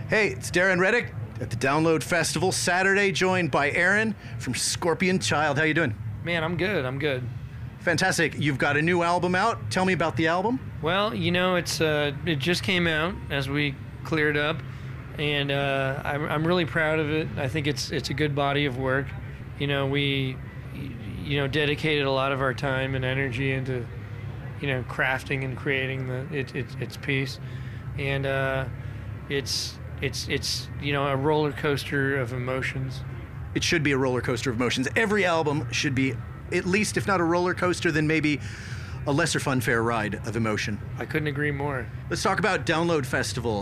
Hey, it's Darren Reddick at the Download Festival Saturday, joined by Aaron from Scorpion Child. How you doing? Man, I'm good. Fantastic. You've got a new album out. Tell me about the album. Well, it just came out as we cleared up, and I'm really proud of it. I think it's a good body of work. We dedicated a lot of our time and energy into crafting and creating its piece, and it's a roller coaster of emotions. It should be a roller coaster of emotions. Every album should be, at least, if not a roller coaster, then maybe a lesser fun fair ride of emotion. I couldn't agree more. Let's talk about Download Festival.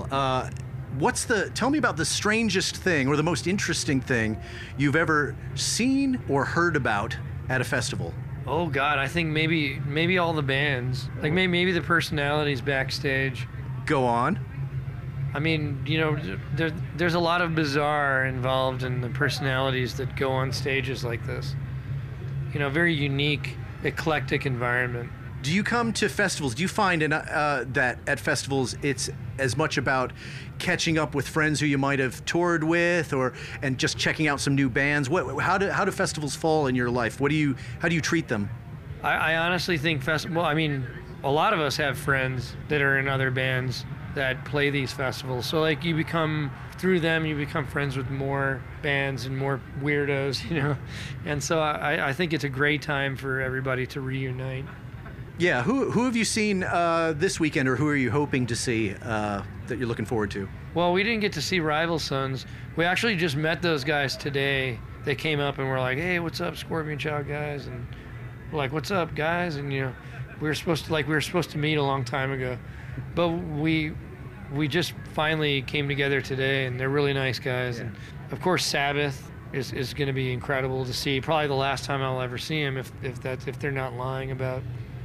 Tell me about the strangest thing or the most interesting thing you've ever seen or heard about at a festival? Oh God, I think maybe all the bands, like maybe the personalities backstage. Go on. I mean, there's a lot of bizarre involved in the personalities that go on stages like this. Very unique, eclectic environment. Do you come to festivals? Do you find that at festivals it's as much about catching up with friends who you might have toured with, and just checking out some new bands? How do festivals fall in your life? How do you treat them? I honestly think a lot of us have friends that are in other bands that play these festivals. So through them you become friends with more bands and more weirdos, And so I think it's a great time for everybody to reunite. Yeah, who have you seen this weekend, or who are you hoping to see that you're looking forward to? Well, we didn't get to see Rival Sons. We actually just met those guys today. They came up and were like, "Hey, what's up, Scorpion Child guys?" And we're like, "What's up, guys?" And we were supposed to meet a long time ago, but we just finally came together today, and they're really nice guys. Yeah. And of course, Sabbath is going to be incredible to see. Probably the last time I'll ever see them, if they're not lying about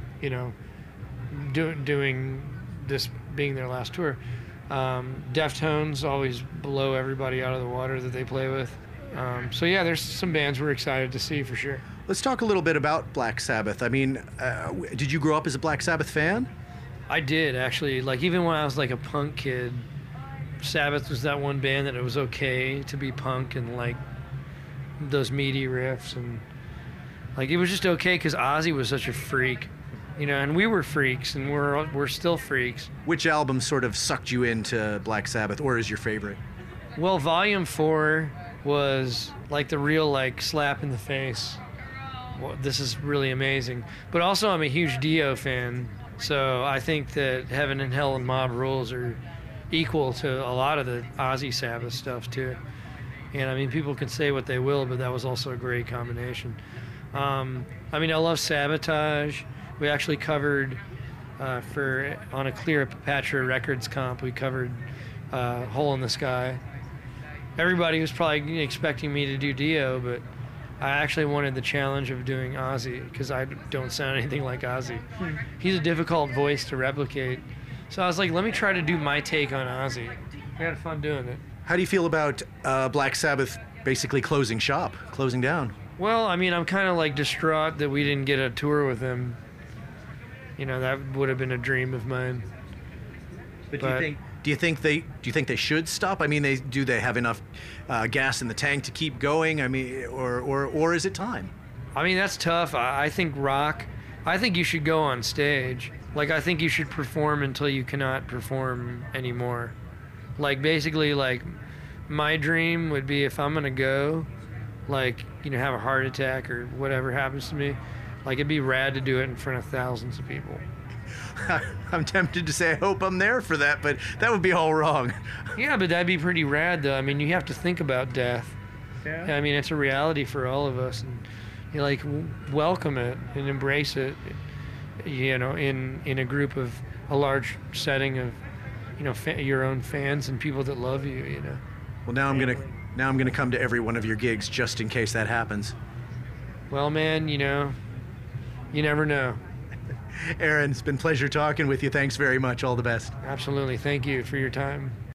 doing this being their last tour. Deftones always blow everybody out of the water that they play with. So yeah, there's some bands we're excited to see for sure. Let's talk a little bit about Black Sabbath. I mean, did you grow up as a Black Sabbath fan? I did, actually. Even when I was a punk kid, Sabbath was that one band that it was okay to be punk and those meaty riffs, and it was just okay because Ozzy was such a freak. And we were freaks, and we're still freaks. Which album sort of sucked you into Black Sabbath, or is your favorite? Well, Volume 4 was the real slap in the face. Well, this is really amazing. But also, I'm a huge Dio fan, so I think that Heaven and Hell and Mob Rules are equal to a lot of the Ozzy Sabbath stuff too. And people can say what they will, but that was also a great combination. I love Sabotage. We actually covered on a Cleopatra Records comp, we covered Hole in the Sky. Everybody was probably expecting me to do Dio, but I actually wanted the challenge of doing Ozzy because I don't sound anything like Ozzy. He's a difficult voice to replicate. So I was like, let me try to do my take on Ozzy. I had fun doing it. How do you feel about Black Sabbath basically closing down? Well, I'm kind of distraught that we didn't get a tour with them. That would have been a dream of mine. But do you think they should stop? Do they have enough gas in the tank to keep going? Or is it time? That's tough. I think rock. I think you should go on stage. I think you should perform until you cannot perform anymore. Basically, my dream would be, if I'm gonna go, have a heart attack or whatever happens to me, it'd be rad to do it in front of thousands of people. I'm tempted to say I hope I'm there for that, but that would be all wrong. Yeah, but that'd be pretty rad, though. You have to think about death. Yeah. It's a reality for all of us, and you welcome it and embrace it. In a group of a large setting of, your own fans and people that love you. Well, now I'm gonna come to every one of your gigs just in case that happens. Well, man, you never know. Aaron, it's been a pleasure talking with you. Thanks very much. All the best. Absolutely. Thank you for your time.